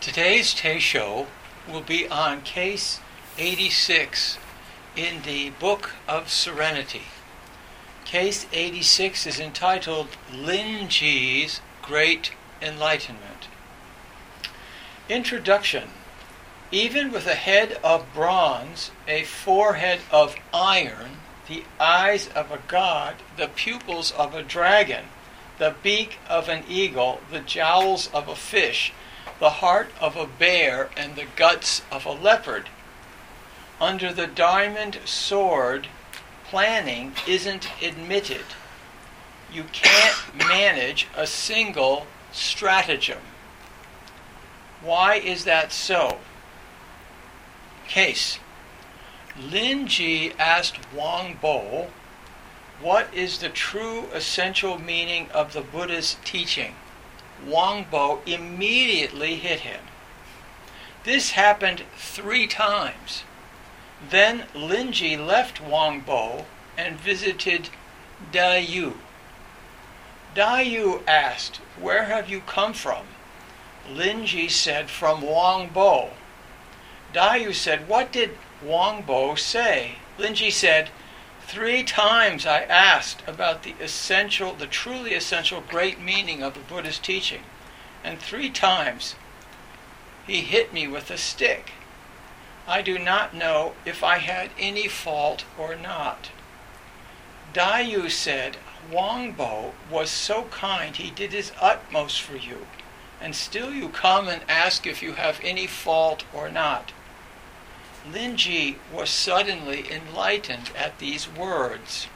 Today's Teisho will be on case 86 in the Book of Serenity. Case 86 is entitled Linji's Great Enlightenment. Introduction. Even with a head of bronze, a forehead of iron, the eyes of a god, the pupils of a dragon, the beak of an eagle, the jowls of a fish, the heart of a bear, and the guts of a leopard. Under the diamond sword, planning isn't admitted. You can't manage a single stratagem. Why is that so? Case. Linji asked Wang Bo, what is the true essential meaning of the Buddha's teaching? Wang Bo immediately hit him. This happened 3 times. Then Linji left Wang Bo and visited Dayu. Dayu asked, where have you come from? Linji said, from Wang Bo. Dayu said, what did Wang Bo say? Linji said, 3 times I asked about the truly essential great meaning of the Buddha's teaching, and 3 times he hit me with a stick. I do not know if I had any fault or not. Dayu said, Wang Bo was so kind, he did his utmost for you, and still you come and ask if you have any fault or not. Linji was suddenly enlightened at these words.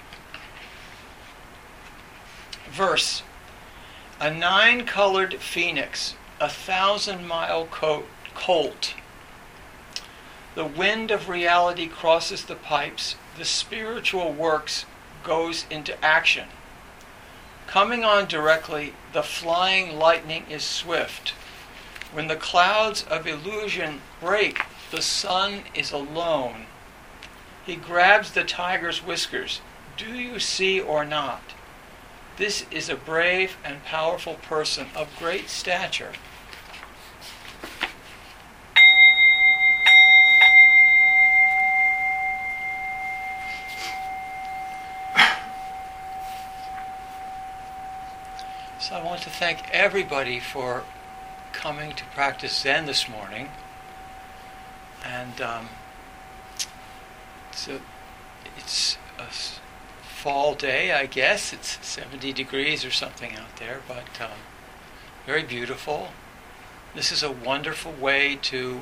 Verse. A 9-colored phoenix, a 1,000-mile colt. The wind of reality crosses the pipes. The spiritual works goes into action. Coming on directly, the flying lightning is swift. When the clouds of illusion break, the sun is alone. He grabs the tiger's whiskers. Do you see or not? This is a brave and powerful person of great stature. So I want to thank everybody for coming to practice Zen this morning. And it's a fall day, I guess. It's 70 degrees or something out there, but very beautiful. This is a wonderful way to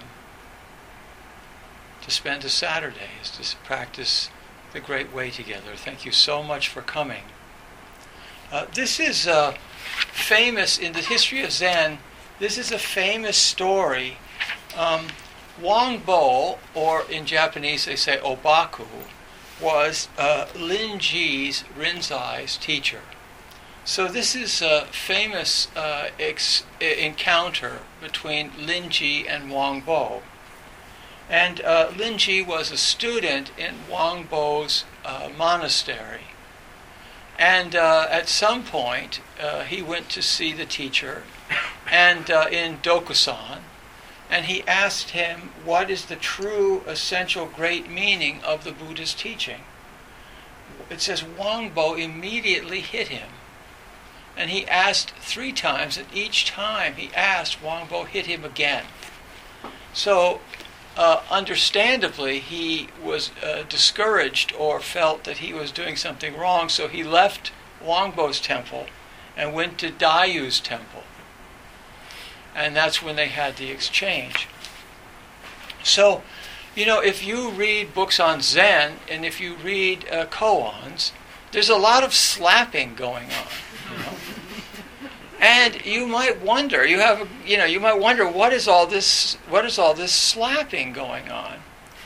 spend a Saturday, is to practice the Great Way together. Thank you so much for coming. This is famous in the history of Zen. This is a famous story. Wang Bo, or in Japanese they say Obaku, was Linji's, Rinzai's teacher. So this is a famous encounter between Linji and Wang Bo. And Linji was a student in Wang Bo's monastery. And at some point he went to see the teacher and in Dokusan. And he asked him, what is the true, essential, great meaning of the Buddha's teaching? It says Wang Bo immediately hit him. And he asked 3 times, and each time he asked, Wang Bo hit him again. So, understandably, he was discouraged or felt that he was doing something wrong, so he left Wang Bo's temple and went to Dayu's temple. And that's when they had the exchange. So, if you read books on Zen, and if you read koans, there's a lot of slapping going on. And you might wonder, you might wonder, what is all this slapping going on?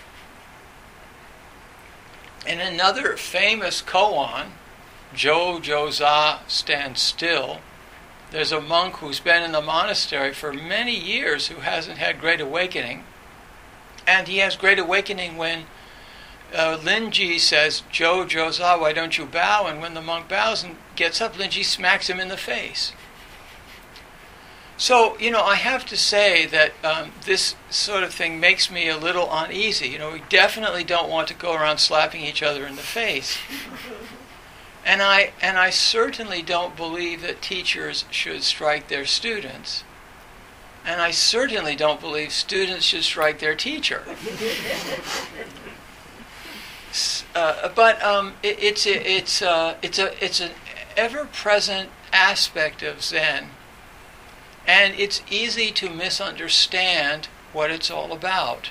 In another famous koan, Jo-Jo-Za Stand Still, there's a monk who's been in the monastery for many years who hasn't had great awakening. And he has great awakening when Linji says, Jo-Jo-Za, why don't you bow? And when the monk bows and gets up, Linji smacks him in the face. So, I have to say that this sort of thing makes me a little uneasy. We definitely don't want to go around slapping each other in the face. And I certainly don't believe that teachers should strike their students. And I certainly don't believe students should strike their teacher. But it's an ever-present aspect of Zen. And it's easy to misunderstand what it's all about.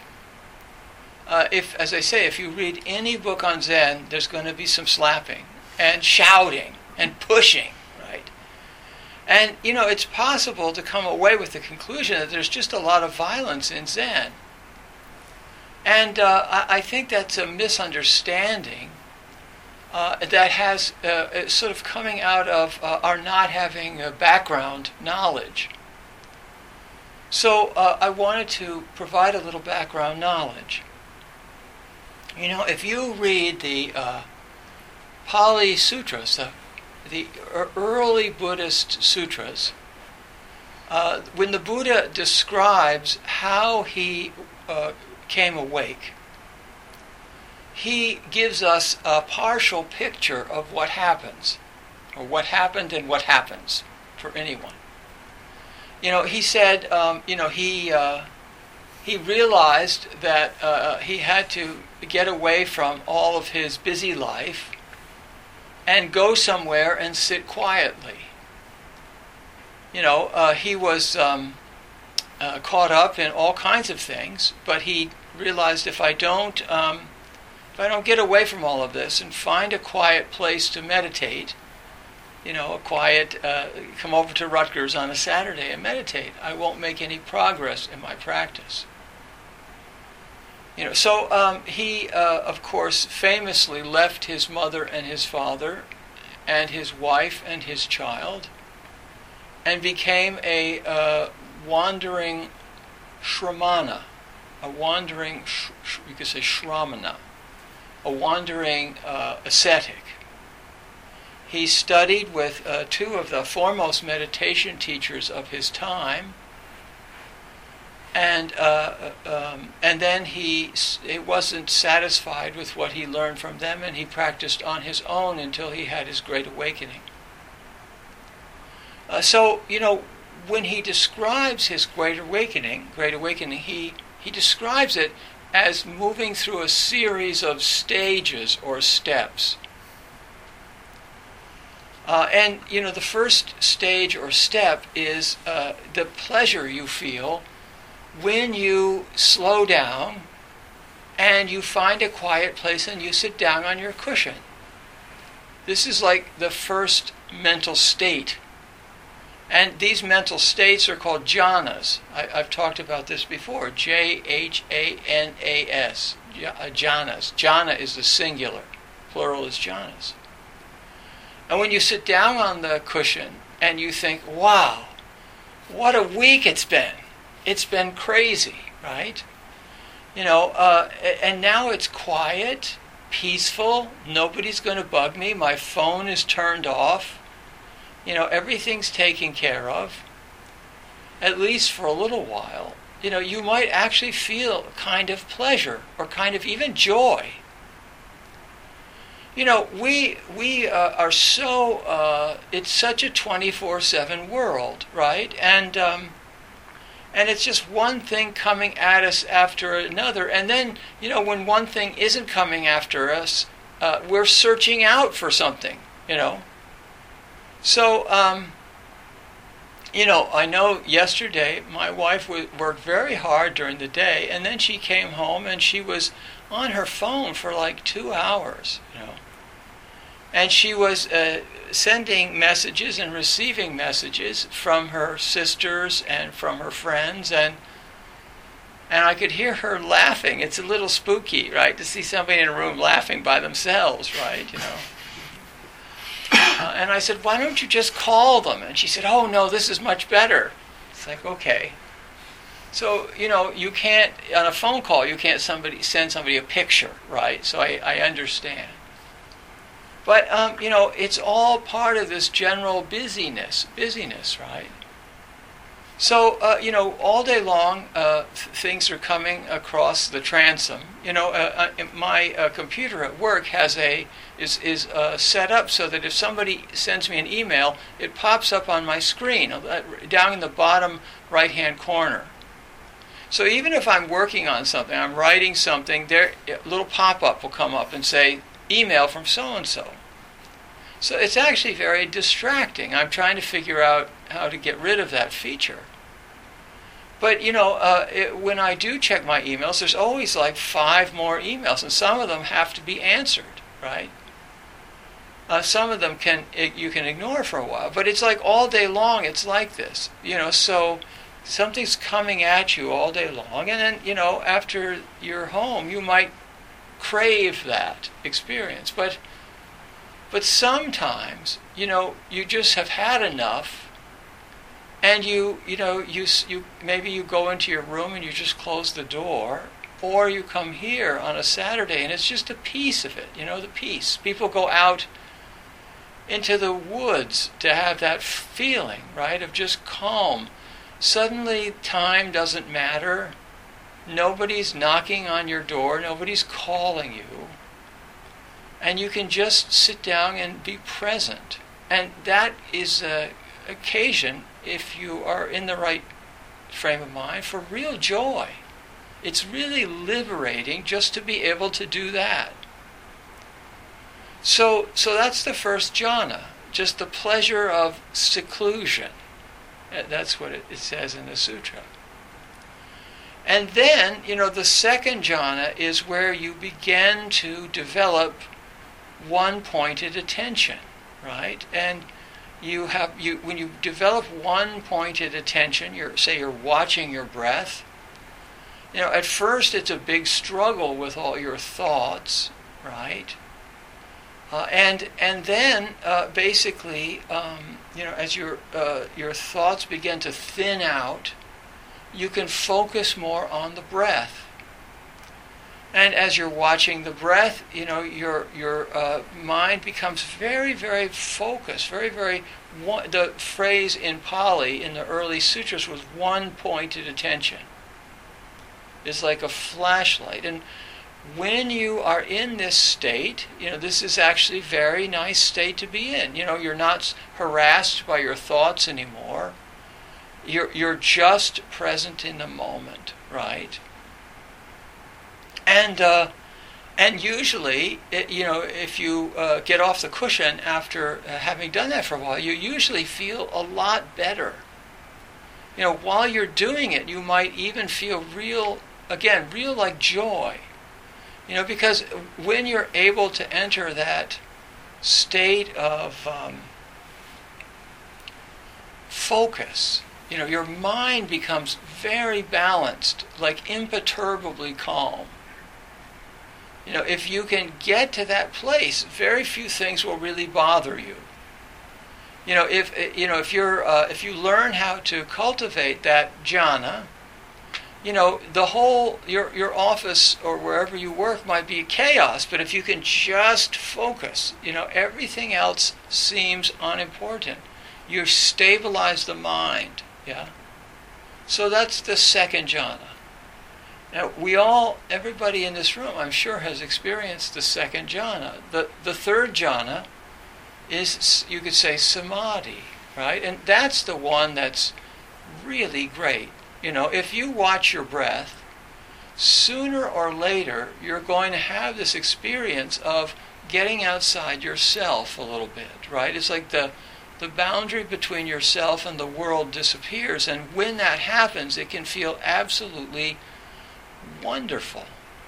If you read any book on Zen, there's going to be some slapping and shouting and pushing, right? And, it's possible to come away with the conclusion that there's just a lot of violence in Zen. And I think that's a misunderstanding that has sort of coming out of our not having background knowledge. So I wanted to provide a little background knowledge. If you read the Pali Sutras, the early Buddhist sutras, when the Buddha describes how he came awake, he gives us a partial picture of what happens, or what happened and what happens for anyone. He said, he realized that he had to get away from all of his busy life and go somewhere and sit quietly. He was caught up in all kinds of things, but he realized if I don't get away from all of this and find a quiet place to meditate, come over to Rutgers on a Saturday and meditate, I won't make any progress in my practice. So he, of course, famously left his mother and his father and his wife and his child and became a wandering shramana, you could say shramana, a wandering ascetic. He studied with two of the foremost meditation teachers of his time, and then he wasn't satisfied with what he learned from them, and he practiced on his own until he had his great awakening. So when he describes his great awakening, he describes it as moving through a series of stages or steps. And the first stage or step is the pleasure you feel when you slow down and you find a quiet place and you sit down on your cushion. This is like the first mental state. And these mental states are called jhanas. I've talked about this before. Jhanas. Jhanas. Jhana is the singular. Plural is jhanas. And when you sit down on the cushion and you think, wow, what a week it's been. It's been crazy, right? And now it's quiet, peaceful, nobody's going to bug me, my phone is turned off, everything's taken care of, at least for a little while. You might actually feel a kind of pleasure or kind of even joy. We are so, it's such a 24/7 world, right? And it's just one thing coming at us after another. And then, when one thing isn't coming after us, we're searching out for something, So, I know yesterday my wife worked very hard during the day, and then she came home and she was on her phone for like 2 hours, And she was sending messages and receiving messages from her sisters and from her friends, and I could hear her laughing. It's a little spooky, right, to see somebody in a room laughing by themselves, right, And I said, why don't you just call them? And she said, oh, no, this is much better. It's like, okay. So, you can't, on a phone call, you can't send somebody a picture, right? So I understand. But, it's all part of this general busyness, right? So, all day long, things are coming across the transom. My computer at work is set up so that if somebody sends me an email, it pops up on my screen down in the bottom right-hand corner. So even if I'm working on something, I'm writing something, a little pop-up will come up and say, email from so-and-so. So it's actually very distracting. I'm trying to figure out how to get rid of that feature. But, when I do check my emails, there's always like 5 more emails, and some of them have to be answered, right? Some of them you can ignore for a while, but it's like all day long it's like this. So something's coming at you all day long, and then, after you're home, you might crave that experience. But sometimes, you just have had enough, and you maybe you go into your room and you just close the door, or you come here on a Saturday and it's just a piece of it, the peace. People go out into the woods to have that feeling, right, of just calm. Suddenly time doesn't matter. Nobody's knocking on your door. Nobody's calling you. And you can just sit down and be present. And that is an occasion, if you are in the right frame of mind, for real joy. It's really liberating just to be able to do that. So that's the first jhana, just the pleasure of seclusion. That's what it says in the sutra. And then, the second jhana is where you begin to develop one-pointed attention, right? And when you develop one-pointed attention, you're watching your breath. At first it's a big struggle with all your thoughts, right? And then basically, as your thoughts begin to thin out, you can focus more on the breath. And as you're watching the breath, your mind becomes very, very focused, very, very. The phrase in Pali in the early sutras was one-pointed attention. It's like a flashlight. And when you are in this state, this is actually a very nice state to be in. You're not harassed by your thoughts anymore. You're just present in the moment, right? And usually, if you get off the cushion after having done that for a while, you usually feel a lot better. While you're doing it, you might even feel real like joy. Because when you're able to enter that state of focus, your mind becomes very balanced, like imperturbably calm. If you can get to that place, very few things will really bother you. If you learn how to cultivate that jhana, the whole your office or wherever you work might be chaos, but if you can just focus, everything else seems unimportant. You stabilize the mind, yeah. So that's the second jhana. Now everybody in this room, I'm sure, has experienced the second jhana. The third jhana is, you could say, samadhi, right? And that's the one that's really great. If you watch your breath, sooner or later you're going to have this experience of getting outside yourself a little bit, right? It's like the boundary between yourself and the world disappears, and when that happens, it can feel absolutely wonderful.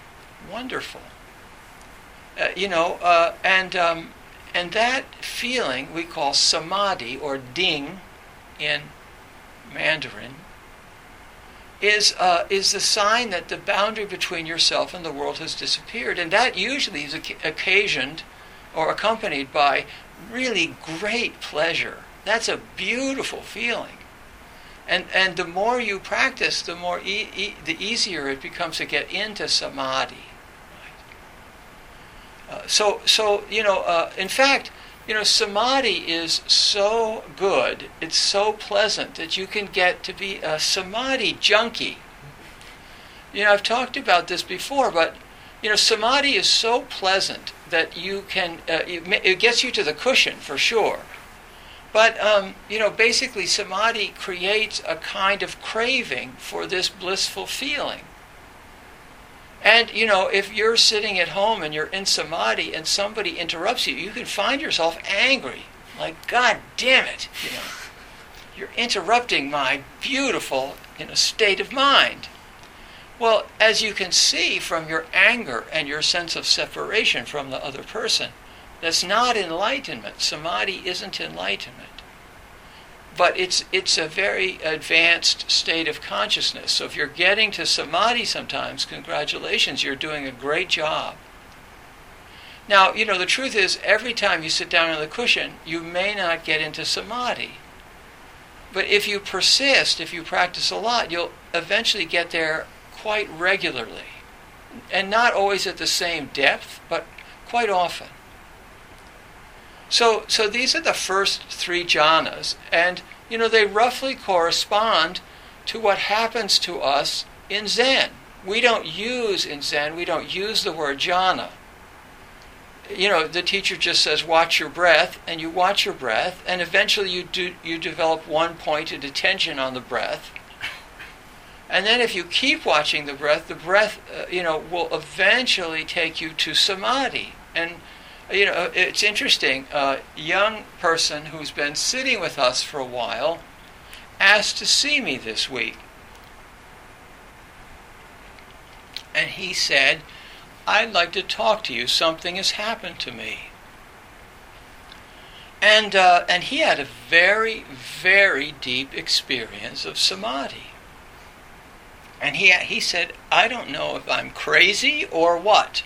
And that feeling we call samadhi, or ding in Mandarin, is the sign that the boundary between yourself and the world has disappeared. And that usually is occasioned or accompanied by really great pleasure. That's a beautiful feeling. And the more you practice, the more the easier it becomes to get into samadhi. Right? In fact, samadhi is so good, it's so pleasant that you can get to be a samadhi junkie. I've talked about this before, but samadhi is so pleasant that you can, it gets you to the cushion for sure. But, basically samadhi creates a kind of craving for this blissful feeling. And, if you're sitting at home and you're in samadhi and somebody interrupts you, you can find yourself angry. Like, God damn it, you're interrupting my beautiful, state of mind. Well, as you can see from your anger and your sense of separation from the other person, that's not enlightenment. Samadhi isn't enlightenment. But it's a very advanced state of consciousness. So if you're getting to samadhi sometimes, congratulations, you're doing a great job. Now, the truth is, every time you sit down on the cushion, you may not get into samadhi. But if you persist, if you practice a lot, you'll eventually get there quite regularly. And not always at the same depth, but quite often. So these are the first three jhanas, and they roughly correspond to what happens to us in Zen. We don't use the word jhana. The teacher just says, watch your breath, and you watch your breath, and eventually you develop one-pointed attention on the breath. And then if you keep watching the breath will eventually take you to samadhi. And it's interesting, a young person who's been sitting with us for a while asked to see me this week. And he said, I'd like to talk to you. Something has happened to me. And he had a very, very deep experience of samadhi. And he said, I don't know if I'm crazy or what,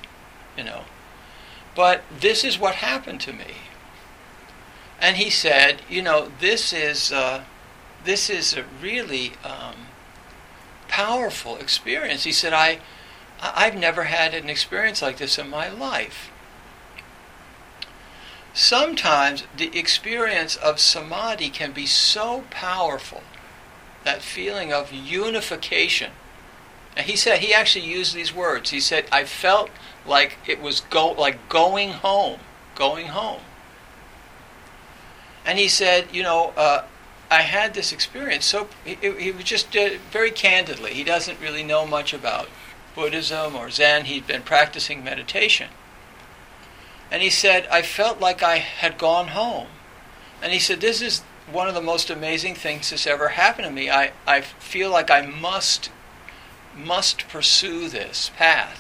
but this is what happened to me. And he said, this is a really powerful experience. He said, I've never had an experience like this in my life. Sometimes the experience of samadhi can be so powerful, that feeling of unification. And he said, he actually used these words. He said, I felt like it was going home. And he said, I had this experience. So he was just very candidly. He doesn't really know much about Buddhism or Zen. He'd been practicing meditation. And he said, I felt like I had gone home. And he said, this is one of the most amazing things that's ever happened to me. I feel like I must pursue this path.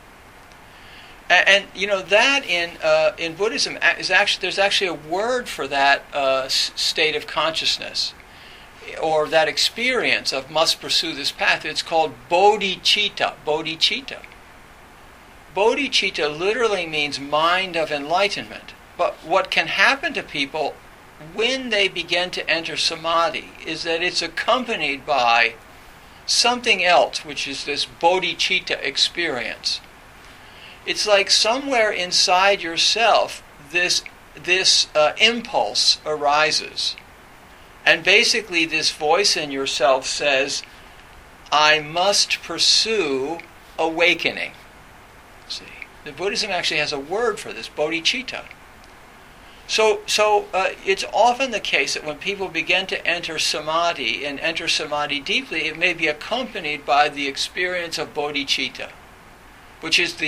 And that in Buddhism there's actually a word for that state of consciousness, or that experience of must pursue this path. It's called bodhicitta. Bodhicitta. Bodhicitta literally means mind of enlightenment. But what can happen to people when they begin to enter samadhi is that it's accompanied by something else, which is this bodhicitta experience. It's like somewhere inside yourself, this impulse arises. And basically this voice in yourself says, I must pursue awakening. See, the Buddhism actually has a word for this, bodhicitta. So it's often the case that when people begin to enter samadhi and enter samadhi deeply, it may be accompanied by the experience of bodhicitta, which is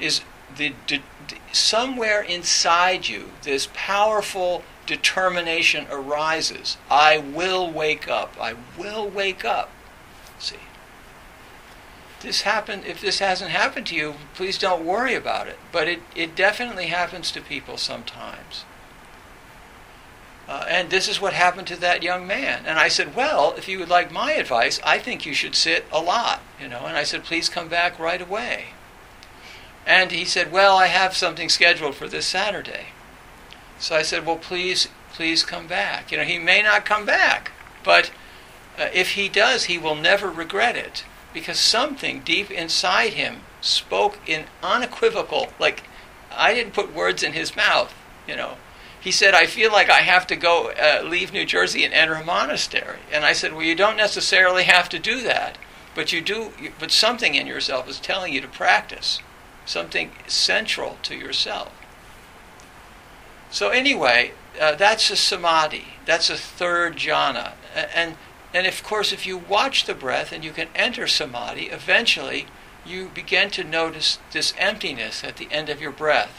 somewhere inside you, this powerful determination arises. I will wake up. I will wake up. See, if this hasn't happened to you, please don't worry about it. But it definitely happens to people sometimes. And this is what happened to that young man. And I said, well, if you would like my advice, I think you should sit a lot, And I said, please come back right away. And he said, well, I have something scheduled for this Saturday. So I said, well, please come back. He may not come back, but if he does, he will never regret it, because something deep inside him spoke in unequivocal, like I didn't put words in his mouth, he said, I feel like I have to go leave New Jersey and enter a monastery. And I said, well, you don't necessarily have to do that, but you do. But something in yourself is telling you to practice, something central to yourself. So anyway, that's a samadhi. That's a third jhana. And of course, if you watch the breath and you can enter samadhi, eventually you begin to notice this emptiness at the end of your breath.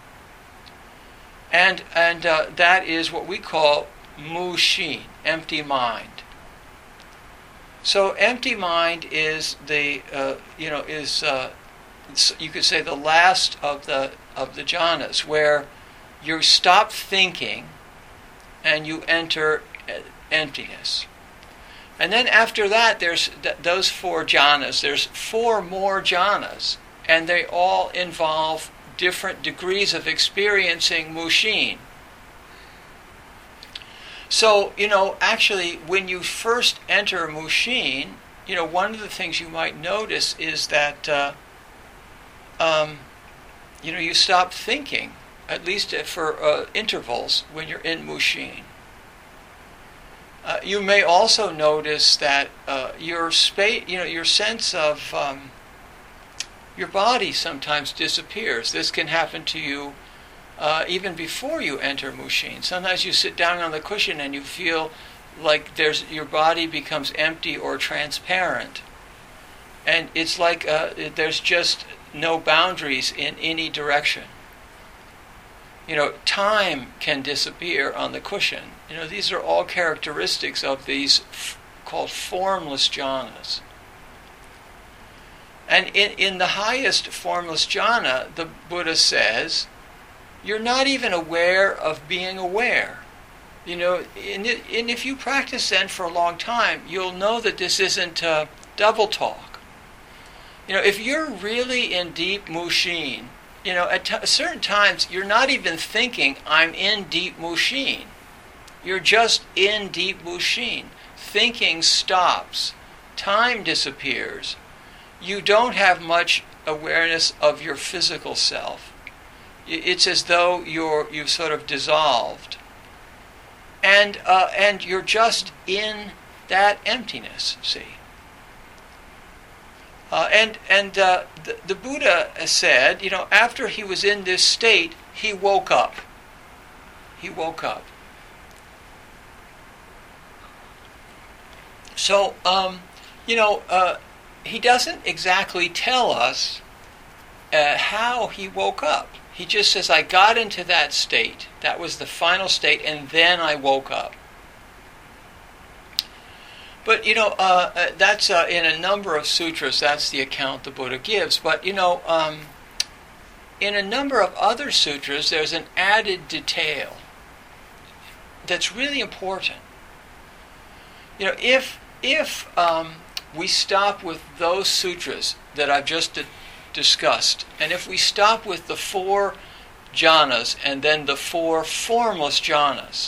And that is what we call mushin, empty mind. So empty mind is you could say the last of the jhanas, where you stop thinking and you enter emptiness. And then after that, there's those 4 jhanas. There's 4 more jhanas, and they all involve different degrees of experiencing mushin. So, actually, when you first enter mushin, one of the things you might notice is that, you stop thinking, at least for intervals when you're in mushin. You may also notice that your sense of your body sometimes disappears. This can happen to you even before you enter mushin. Sometimes you sit down on the cushion and you feel like your body becomes empty or transparent. And it's like there's just no boundaries in any direction. Time can disappear on the cushion. These are all characteristics of these called formless jhanas. And in the highest formless jhana, the Buddha says, you're not even aware of being aware. And if you practice Zen for a long time, you'll know that this isn't double talk. If you're really in deep mushin, at certain times, you're not even thinking, I'm in deep mushin. You're just in deep mushin. Thinking stops. Time disappears. You don't have much awareness of your physical self. It's as though you've sort of dissolved. And you're just in that emptiness, see. The Buddha said, after he was in this state, he woke up. He woke up. So, he doesn't exactly tell us how he woke up. He just says, I got into that state. That was the final state, and then I woke up. But, that's in a number of sutras, that's the account the Buddha gives. But, in a number of other sutras, there's an added detail that's really important. If we stop with those sutras that I've just discussed, and if we stop with the 4 jhanas and then the 4 formless jhanas,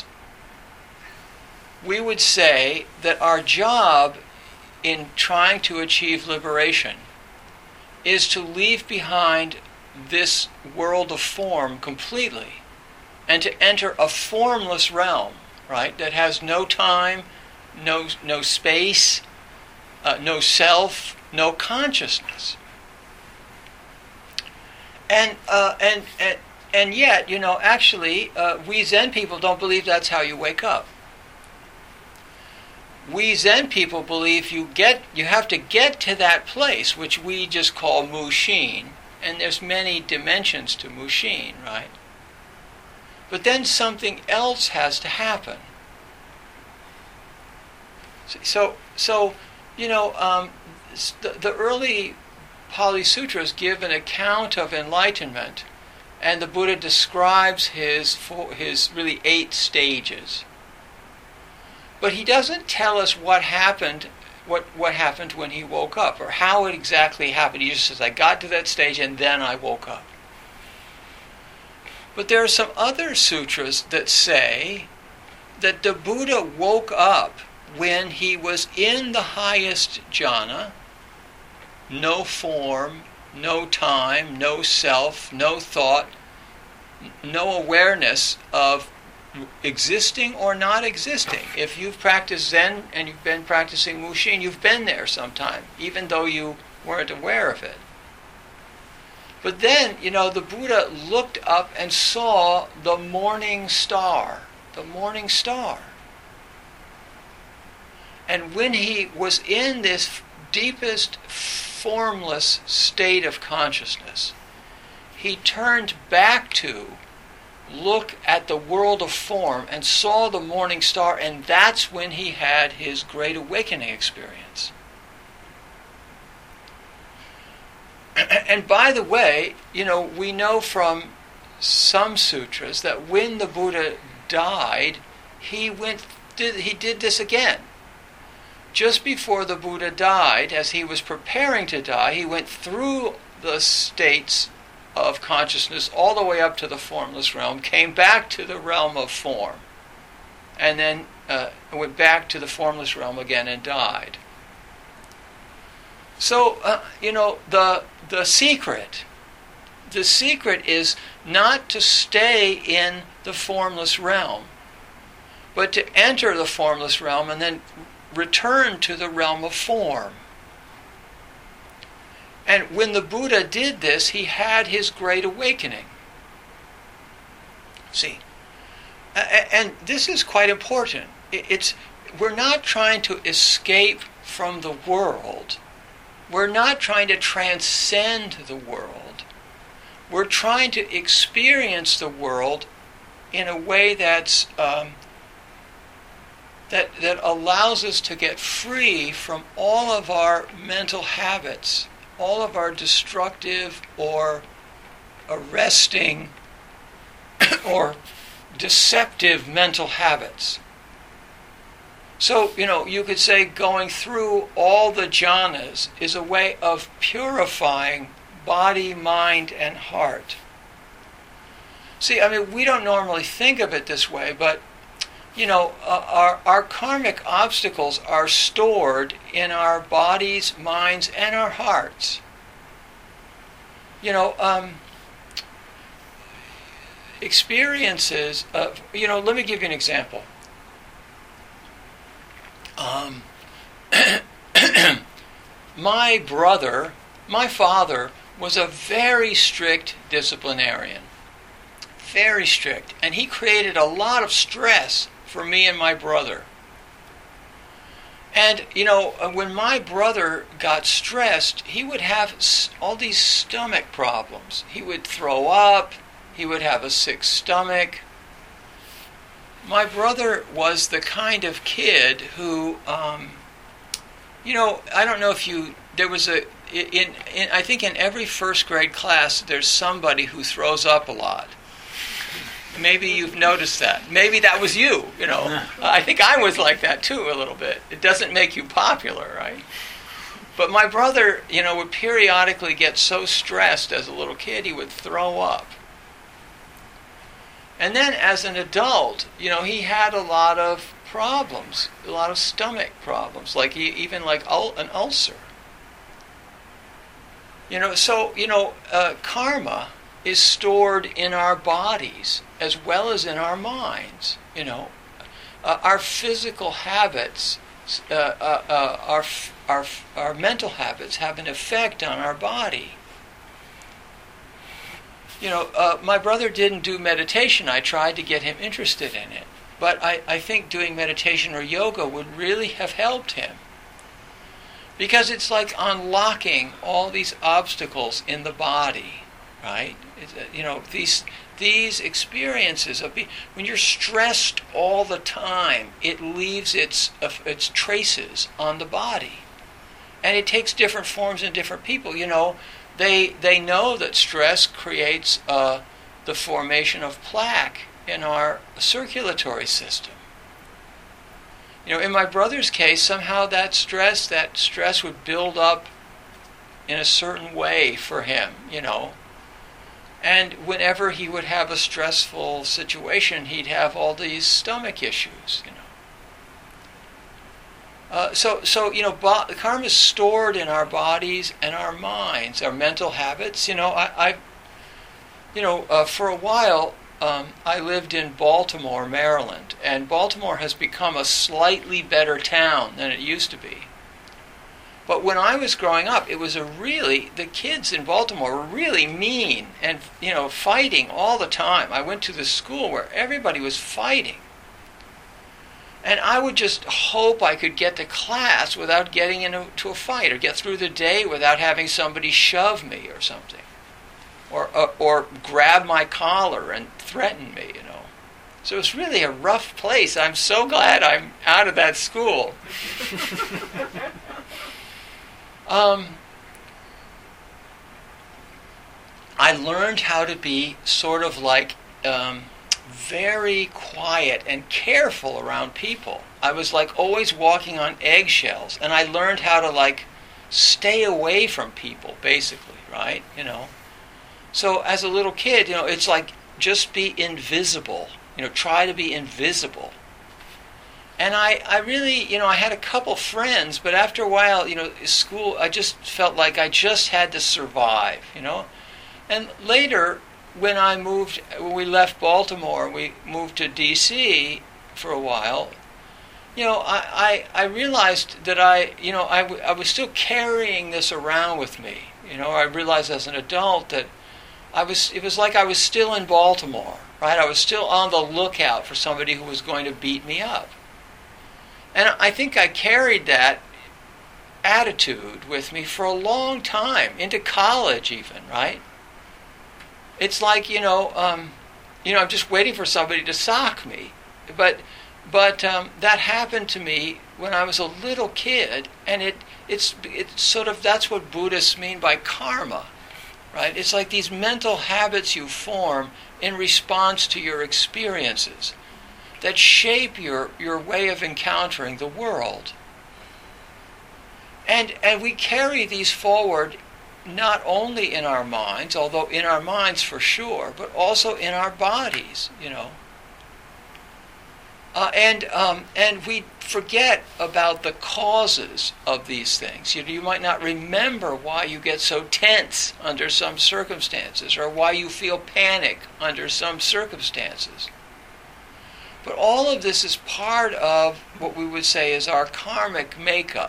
we would say that our job in trying to achieve liberation is to leave behind this world of form completely and to enter a formless realm, right, that has no time, no space, no self, no consciousness. And yet, actually, we Zen people don't believe that's how you wake up. We Zen people believe you have to get to that place, which we just call mushin, and there's many dimensions to mushin, right? But then something else has to happen. So the early Pali Sutras give an account of enlightenment, and the Buddha describes his really 8 stages. But he doesn't tell us what happened when he woke up, or how it exactly happened. He just says, I got to that stage and then I woke up. But there are some other sutras that say that the Buddha woke up when he was in the highest jhana, no form, no time, no self, no thought, no awareness of existing or not existing. If you've practiced Zen and you've been practicing Mushin, you've been there sometime, even though you weren't aware of it. But then, the Buddha looked up and saw the morning star. The morning star. And when he was in this deepest, formless state of consciousness, he turned back to look at the world of form and saw the morning star, and that's when he had his great awakening experience. And by the way, we know from some sutras that when the Buddha died, he did this again. Just before the Buddha died, as he was preparing to die, he went through the states of consciousness all the way up to the formless realm, came back to the realm of form, and then went back to the formless realm again and died. So, the secret is not to stay in the formless realm, but to enter the formless realm and then return to the realm of form. And when the Buddha did this, he had his great awakening. See, and this is quite important. We're not trying to escape from the world. We're not trying to transcend the world. We're trying to experience the world in a way that's that allows us to get free from all of our mental habits, all of our destructive or arresting or deceptive mental habits. So, you could say going through all the jhanas is a way of purifying body, mind, and heart. See, we don't normally think of it this way, but, our karmic obstacles are stored in our bodies, minds, and our hearts. Experiences of, let me give you an example. My father was a very strict disciplinarian. Very strict. And he created a lot of stress for me and my brother. And, when my brother got stressed, he would have all these stomach problems. He would throw up. He would have a sick stomach. My brother was the kind of kid who, I don't know if there was I think in every first grade class there's somebody who throws up a lot. Maybe you've noticed that. Maybe that was you, I think I was like that too a little bit. It doesn't make you popular, right? But my brother, would periodically get so stressed as a little kid he would throw up. And then as an adult, he had a lot of problems, a lot of stomach problems, even an ulcer. Karma is stored in our bodies as well as in our minds. Our physical habits, our mental habits have an effect on our body. My brother didn't do meditation. I tried to get him interested in it. But I think doing meditation or yoga would really have helped him. Because it's like unlocking all these obstacles in the body, right? These experiences of when you're stressed all the time, it leaves its traces on the body. And it takes different forms in different people. They know that stress creates the formation of plaque in our circulatory system. In my brother's case, somehow that stress would build up in a certain way for him, And whenever he would have a stressful situation, he'd have all these stomach issues, karma is stored in our bodies and our minds, our mental habits. For a while, I lived in Baltimore, Maryland, and Baltimore has become a slightly better town than it used to be. But when I was growing up, it was the kids in Baltimore were really mean and, fighting all the time. I went to this school where everybody was fighting. And I would just hope I could get to class without getting into a fight, or get through the day without having somebody shove me or something. Or grab my collar and threaten me, So it's really a rough place. I'm so glad I'm out of that school. I learned how to be sort of like very quiet and careful around people. I was like always walking on eggshells, and I learned how to stay away from people, basically, right? So as a little kid, it's like just be invisible. Try to be invisible. And I really, I had a couple friends, but after a while, school, I just felt like I just had to survive, And later, when we left Baltimore, we moved to D.C. for a while, I realized that I was still carrying this around with me. I realized as an adult that it was like I was still in Baltimore, right? I was still on the lookout for somebody who was going to beat me up. And I think I carried that attitude with me for a long time, into college even, right? It's like, I'm just waiting for somebody to sock me. But that happened to me when I was a little kid, and it's sort of, that's what Buddhists mean by karma, right? It's like these mental habits you form in response to your experiences that shape your way of encountering the world. And we carry these forward not only in our minds, although in our minds for sure, but also in our bodies, And we forget about the causes of these things. You might not remember why you get so tense under some circumstances, or why you feel panic under some circumstances. But all of this is part of what we would say is our karmic makeup.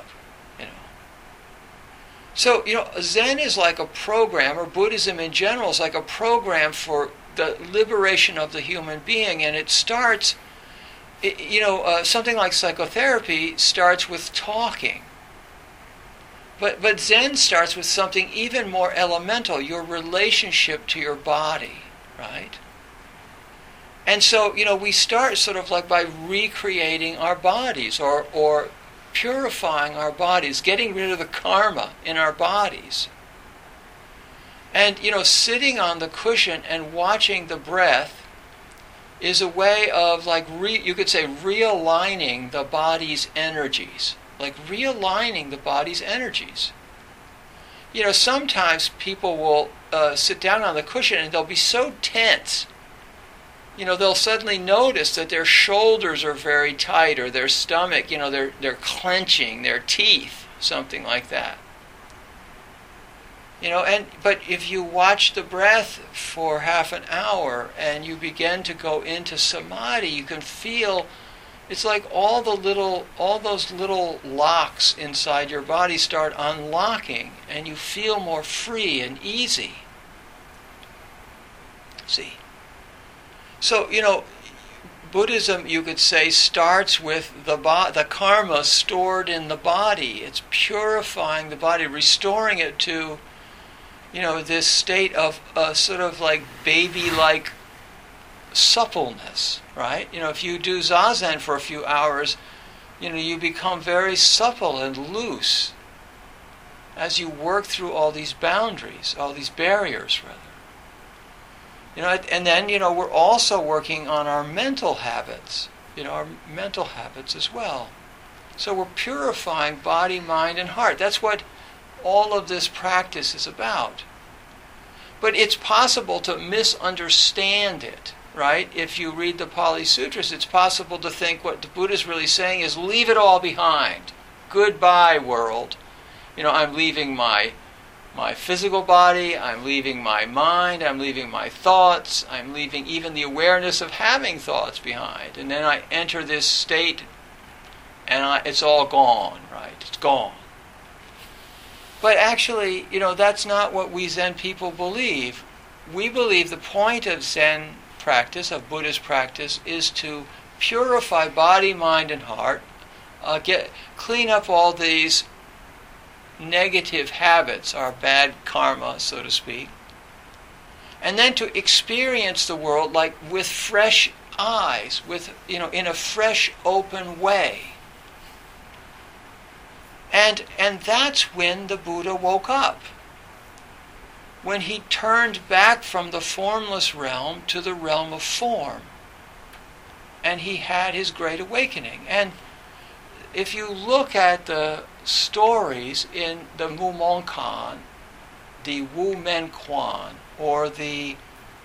So, Zen is like a program, or Buddhism in general is like a program for the liberation of the human being, and it starts, something like psychotherapy starts with talking. But Zen starts with something even more elemental, your relationship to your body, right? And so, we start sort of like by recreating our bodies, or purifying our bodies, getting rid of the karma in our bodies. And, sitting on the cushion and watching the breath is a way of, you could say, realigning the body's energies. Realigning the body's energies. Sometimes people will sit down on the cushion and they'll be so tense. They'll suddenly notice that their shoulders are very tight, or their stomach, they're clenching their teeth, something like that. But if you watch the breath for half an hour and you begin to go into samadhi, you can feel it's like all those little locks inside your body start unlocking, and you feel more free and easy. See? So, Buddhism, you could say, starts with the karma stored in the body. It's purifying the body, restoring it to, this state of sort of like baby-like suppleness, right? If you do zazen for a few hours, you become very supple and loose as you work through all these boundaries, all these barriers, rather. And then, we're also working on our mental habits, our mental habits as well. So we're purifying body, mind, and heart. That's what all of this practice is about. But it's possible to misunderstand it, right? If you read the Pali Sutras, it's possible to think what the Buddha is really saying is leave it all behind. Goodbye, world. I'm leaving my my physical body, I'm leaving my mind, I'm leaving my thoughts, I'm leaving even the awareness of having thoughts behind. And then I enter this state and it's all gone, right? It's gone. But actually, that's not what we Zen people believe. We believe the point of Zen practice, of Buddhist practice, is to purify body, mind, and heart, clean up all these negative habits, our bad karma, so to speak, and then to experience the world like with fresh eyes, in a fresh, open way. And that's when the Buddha woke up. When he turned back from the formless realm to the realm of form. And he had his great awakening. And if you look at the stories in the Mumon-kan, the Wu Men Quan, or the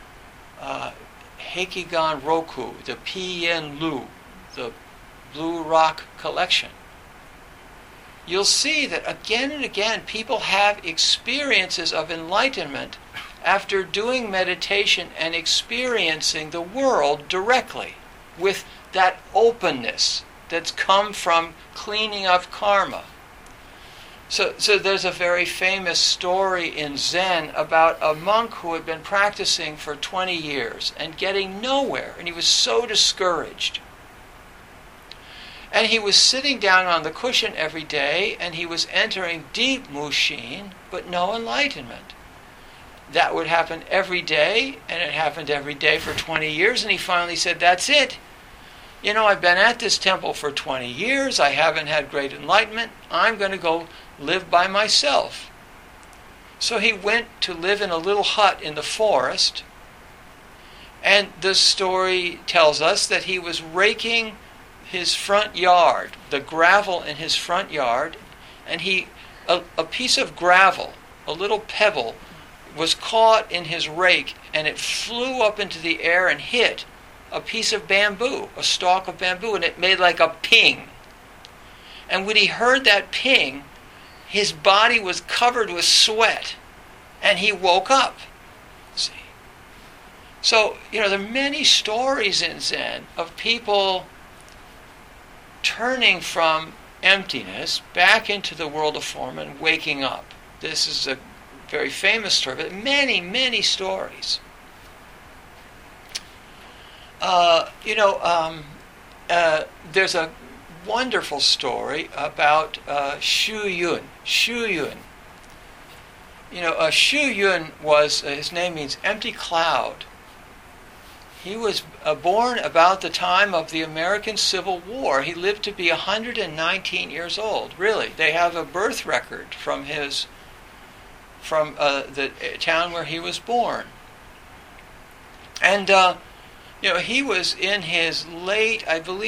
Heikigan Roku, the Piyin Lu, the Blue Rock Collection, you'll see that again and again people have experiences of enlightenment after doing meditation and experiencing the world directly with that openness that's come from cleaning up karma. So there's a very famous story in Zen about a monk who had been practicing for 20 years and getting nowhere, and he was so discouraged. And he was sitting down on the cushion every day, and he was entering deep mushin, but no enlightenment. That would happen every day, and it happened every day for 20 years, and he finally said, that's it. I've been at this temple for 20 years, I haven't had great enlightenment, I'm going to go live by myself. So he went to live in a little hut in the forest, and the story tells us that he was raking his front yard, the gravel in his front yard, and a piece of gravel, a little pebble, was caught in his rake, and it flew up into the air and hit a piece of bamboo, a stalk of bamboo, and it made like a ping. And when he heard that ping, his body was covered with sweat, and he woke up. See? So, there are many stories in Zen of people turning from emptiness back into the world of form and waking up. This is a very famous story, but many, many stories. There's a wonderful story about Shu Yun. Shu Yun. Shu Yun was, his name means empty cloud. He was born about the time of the American Civil War. He lived to be 119 years old. Really, they have a birth record from the town where he was born. And he was in his late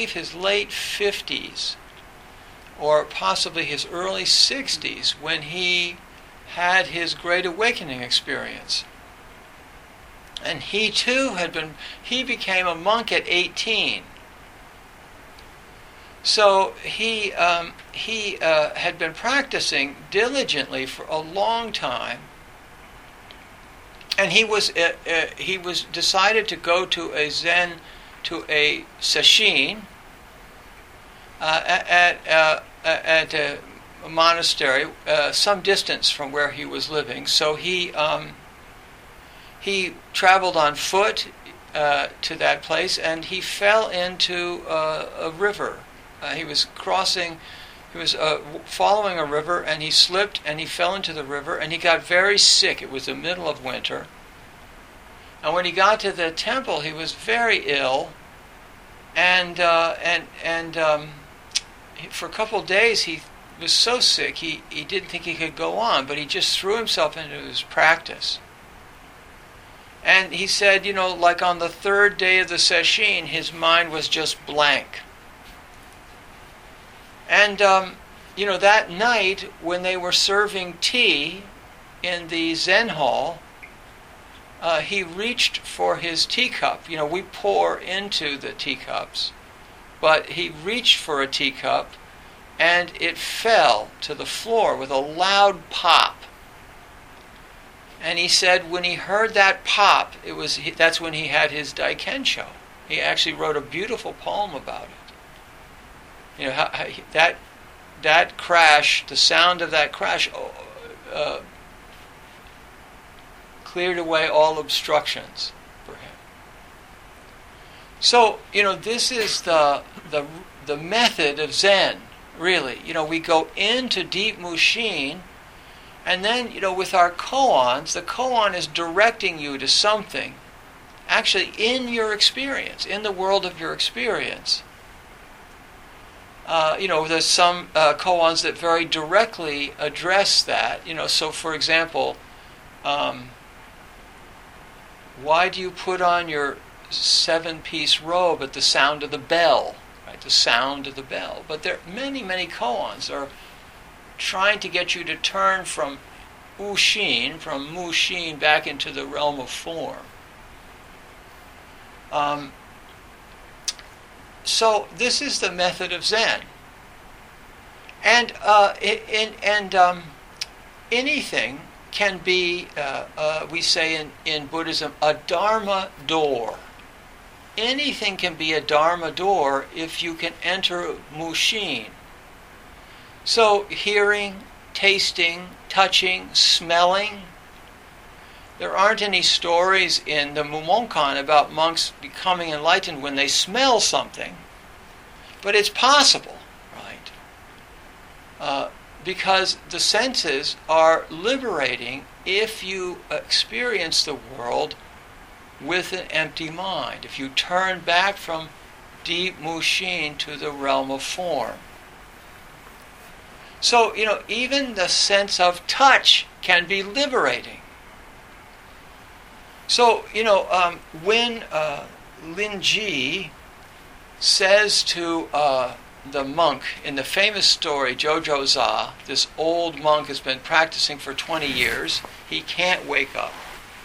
50s, or possibly his early 60s, when he had his Great Awakening experience. And he too he became a monk at 18. So he had been practicing diligently for a long time, and he was decided to go to a sesshin at a monastery some distance from where he was living. So he traveled on foot to that place, and he fell into a river. He was following a river, and he slipped, and he fell into the river, and he got very sick. It was the middle of winter. And when he got to the temple, he was very ill, and for a couple of days he was so sick he didn't think he could go on, but he just threw himself into his practice. And he said, like on the third day of the sesshin, his mind was just blank. And, that night when they were serving tea in the Zen hall, he reached for his teacup. We pour into the teacups. But he reached for a teacup, and it fell to the floor with a loud pop. And he said when he heard that pop, that's when he had his Daikensho. He actually wrote a beautiful poem about it. You know, that crash, the sound of that crash, cleared away all obstructions for him. So, you know, this is the method of Zen, really. You know, we go into deep Mushin, and then, you know, with our koans, the koan is directing you to something, actually in your experience, in the world of your experience. You know, there's some koans that very directly address that. You know, so for example, why do you put on your 7-piece robe at the sound of the bell? Right, the sound of the bell. But there are many, many koans are trying to get you to turn from Ushin, from Mushin, back into the realm of form. So this is the method of Zen. And anything can be, we say in Buddhism, a Dharma door. Anything can be a Dharma door if you can enter Mushin. So hearing, tasting, touching, smelling. There aren't any stories in the Mumonkan about monks becoming enlightened when they smell something. But it's possible, right? Because the senses are liberating if you experience the world with an empty mind. If you turn back from deep Mushin to the realm of form. So, you know, even the sense of touch can be liberating. So, you know, when Linji says to the monk in the famous story, Jojo Za, this old monk has been practicing for 20 years, he can't wake up.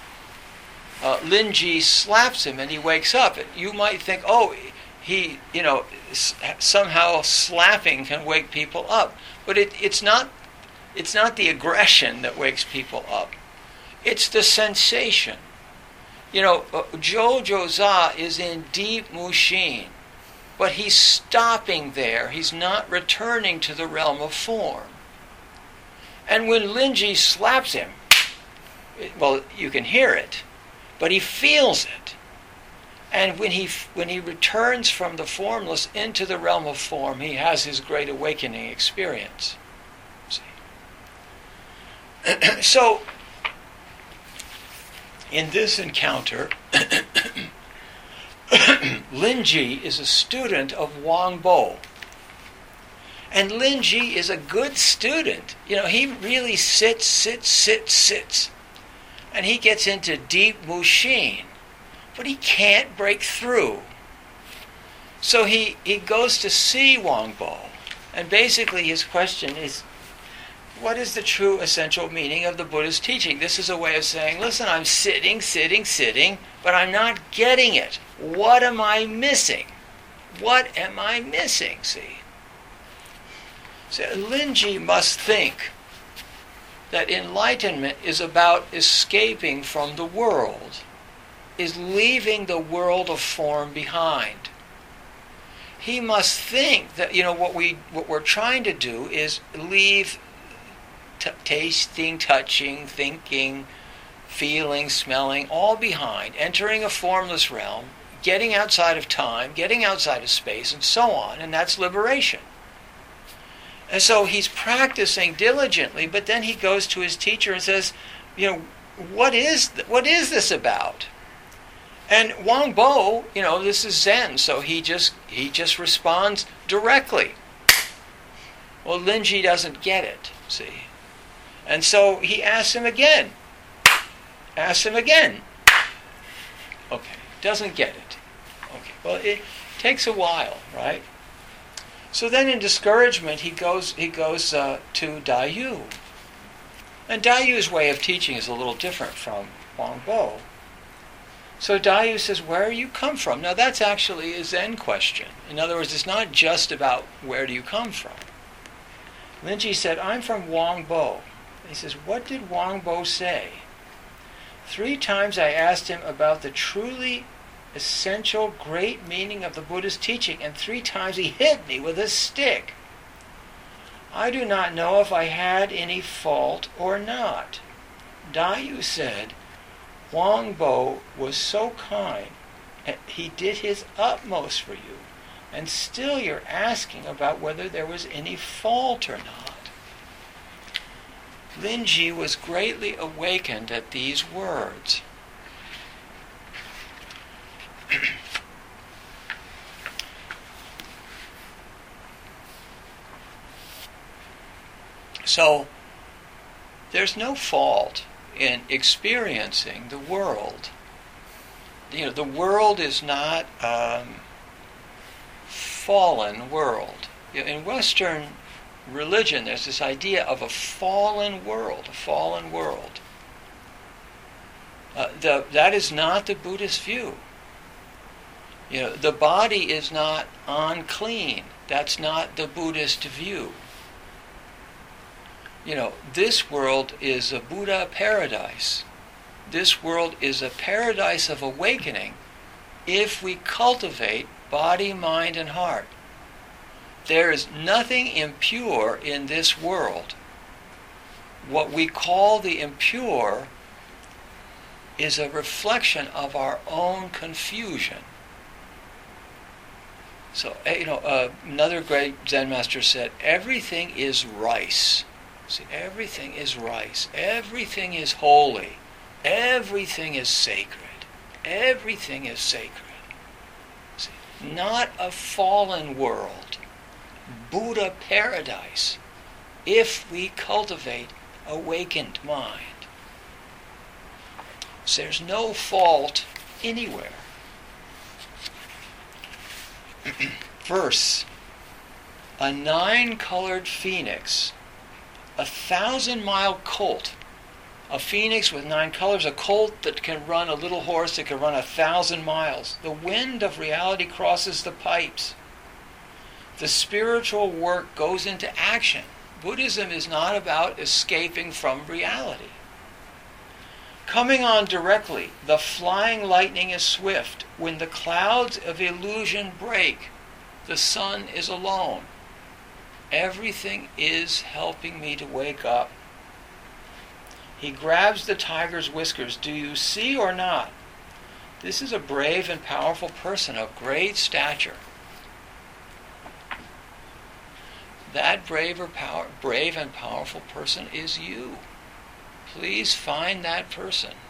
Linji slaps him and he wakes up. And you might think, oh, he, you know, somehow slapping can wake people up. But it's not the aggression that wakes people up. It's the sensation. You know, Jojo Za is in deep Mushin, but he's stopping there. He's not returning to the realm of form. And when Linji slaps him, well, you can hear it, but he feels it. And when he returns from the formless into the realm of form, he has his great awakening experience. See? So, in this encounter, Linji is a student of Wang Bo. And Linji is a good student. You know, he really sits. And he gets into deep Mushin. But he can't break through. So he goes to see Wang Bo. And basically his question is, what is the true essential meaning of the Buddha's teaching? This is a way of saying, listen, I'm sitting, but I'm not getting it. What am I missing? What am I missing, see? So Linji must think that enlightenment is about escaping from the world, is leaving the world of form behind. He must think that, you know, what we're trying to do is leave tasting, touching, thinking, feeling, smelling, all behind, entering a formless realm, getting outside of time, getting outside of space, and so on, and that's liberation. And so he's practicing diligently, but then he goes to his teacher and says, you know, what is this about? And Wang Bo, you know, this is Zen, so he just responds directly. Well, Linji doesn't get it, see. And so he asks him again. Okay, doesn't get it. Okay, well, it takes a while, right? So then in discouragement, he goes to Dayu. And Dayu's way of teaching is a little different from Wang Bo. So Dayu says, where do you come from? Now that's actually a Zen question. In other words, it's not just about where do you come from. Linji said, I'm from Wang Bo. He says, what did Wang Bo say? 3 times I asked him about the truly essential great meaning of the Buddha's teaching, and 3 times he hit me with a stick. I do not know if I had any fault or not. Dayu said, Wang Bo was so kind, and he did his utmost for you, and still you're asking about whether there was any fault or not. Linji was greatly awakened at these words. So, there's no fault in experiencing the world. The world is not fallen world. In Western religion, there's this idea of a fallen world, that is not the Buddhist view. The body is not unclean. That's not the Buddhist view. This world is a Buddha paradise. This world is a paradise of awakening if we cultivate body, mind, and heart. There is nothing impure in this world. What we call the impure is a reflection of our own confusion. So, another great Zen master said, everything is rice. See, everything is rice. Everything is holy. Everything is sacred. Everything is sacred. See, not a fallen world. Buddha paradise, if we cultivate awakened mind. So there's no fault anywhere. Verse, a 9-colored phoenix, a 1,000-mile colt, a phoenix with 9 colors, a colt that can run, a little horse that can run 1,000 miles. The wind of reality crosses the pipes. The spiritual work goes into action. Buddhism is not about escaping from reality. Coming on directly, the flying lightning is swift. When the clouds of illusion break, the sun is alone. Everything is helping me to wake up. He grabs the tiger's whiskers. Do you see or not? This is a brave and powerful person of great stature. That brave and powerful person is you. Please find that person.